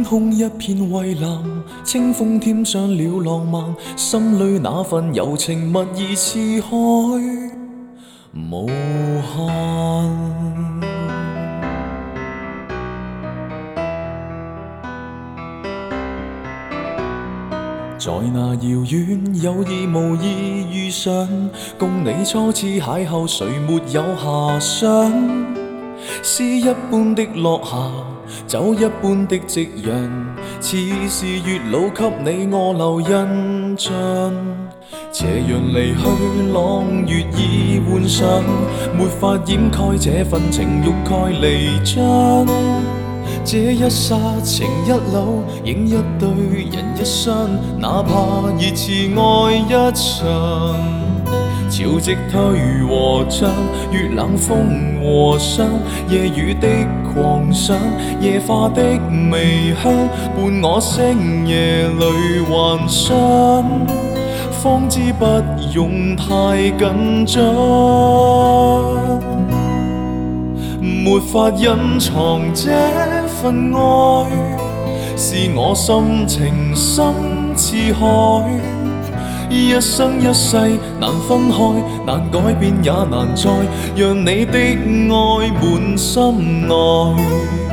天空一片蔚蓝，清風添上了浪漫，心裏那份柔情蜜意似海無限。在那遙遠有意無意遇上，共你初次邂逅，誰沒有遐想？詩一般的落霞，酒一般的夕陽，似是月老給你我留印象。斜陽離去，朗月已換上，沒法掩蓋這份情欲蓋彌彰。這一剎情一縷，影一對人一雙，哪怕熱熾愛一場。潮汐退和漲，月冷風和霜，夜雨的狂想，夜花的微香，伴我星夜裏幻想，方知不用太緊張。沒法隱藏這份愛，是我心情深似海，一生一世難分開，難改變也難再讓你的愛滿心內。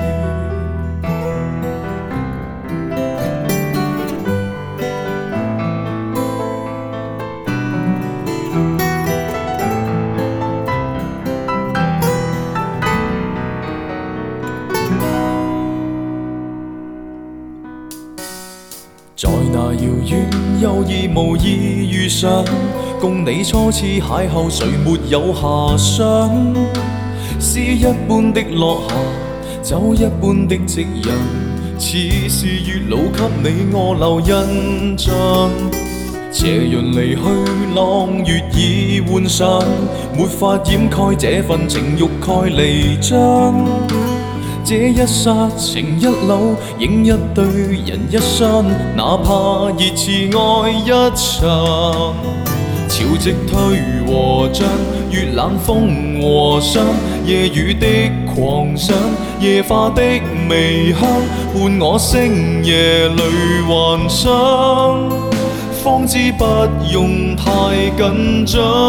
在那遙遠有意無意遇上，共你初次邂逅，誰沒有遐想？詩一般的落霞，酒一般的夕陽，似是月老給你我留印象。斜陽離去，朗月已換上，沒法掩蓋這份情欲蓋彌彰。這一剎情一縷，影一對人一雙，哪怕熱熾愛一場。潮汐退和漲，月冷風和霜，夜雨的狂想，夜花的微香，伴我星夜裏幻想，方知不用太緊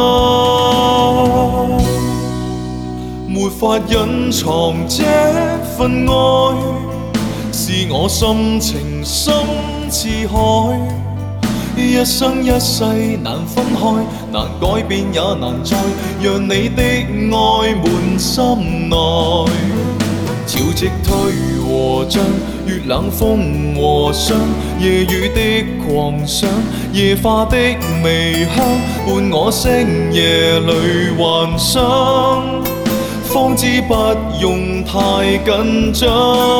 張。沒法隱藏這份愛，是我心情深似海，一生一世難分開，難改變也難再讓你的愛滿心內。潮汐退和漲，月冷風和霜，夜雨的狂想，夜花的微香，伴我星夜裏幻想，方知不用太緊張。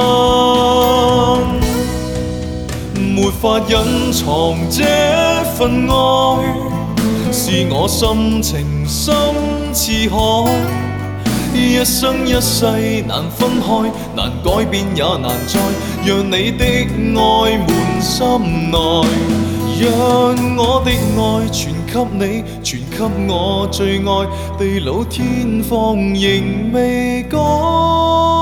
沒法隱藏這份愛，是我心情深似海，一生一世難分開，難改變也難再讓你的愛滿心內。讓我的愛傳給你，傳給我最愛，地老天荒仍未改。